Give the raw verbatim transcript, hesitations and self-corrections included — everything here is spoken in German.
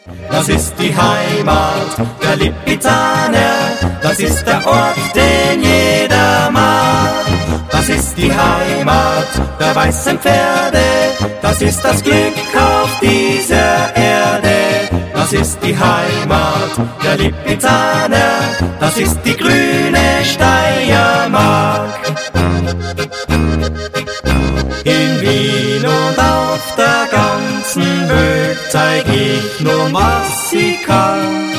Das ist die Heimat der Lipizzaner, das ist der Ort, den jeder mag. Das ist die Heimat der weißen Pferde, das ist das Glück auf dieser Erde. Das ist die Heimat der Lipizzaner, das ist die grüne Steiermark. In Wien und auf der ganzen Welt zeig ich nur, was ich kann.